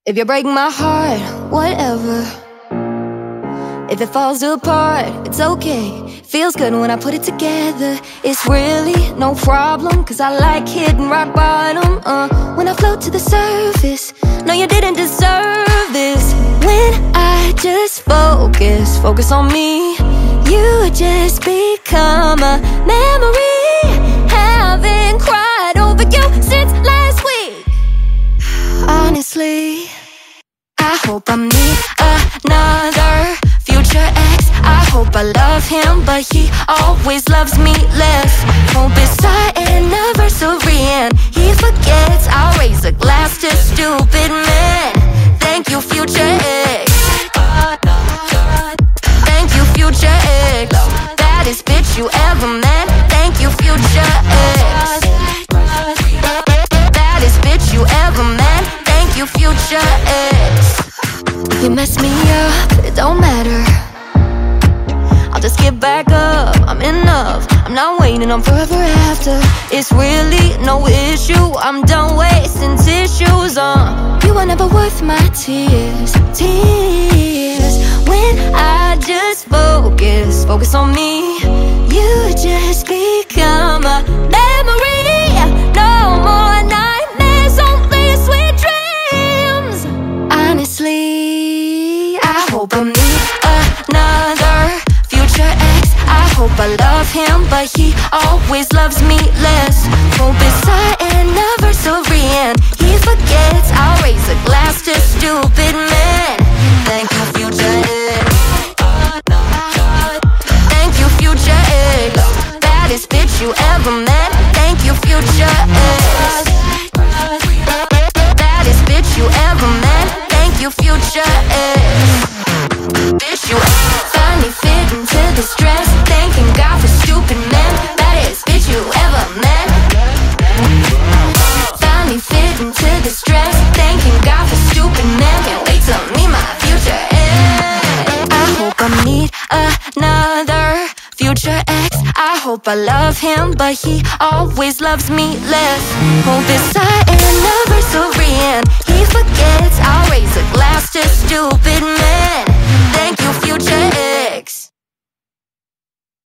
If you break my heart, whatever. If it falls apart, it's okay. Feels good when I put it together. It's really no problem, cause I like hitting rock bottom. When I float to the surface, no, you didn't deserve this. When I just focus on me, you just become a memory. Haven't cried over you since last week. Honestly, I hope I meet another future ex. I hope I love him, but he always loves me less. Hope it's our anniversary and he forgets. I'll raise a glass to stupid men. Thank you, future ex. Thank you, future ex. Baddest bitch you ever met. Thank you, future ex. Baddest bitch you ever met. Thank you, future ex. If you mess me up, it don't matter. I'll just get back up, I'm enough. I'm not waiting on forever after. It's really no issue, I'm done wasting tissues. You were never worth my tears. When I just focus on me, you just become a memory. No more nightmares, only sweet dreams. Honestly, I hope I meet another future ex. I hope I love him, but he always loves me less. Hope it's our anniversary and he forgets. I'll raise a glass to stupid men. Thank you, future ex. Thank you, future ex. Baddest bitch you ever met. Thank you, future ex. Baddest bitch you ever met. Thank you, future ex. Bitch you finally fit into this dress. Thanking God for stupid men. Baddest bitch you ever met. Finally fit into this dress. Thanking God for stupid men. Can't wait to meet my future ex. I hope I meet another future ex. I hope I love him, but he always loves me less. Hope it's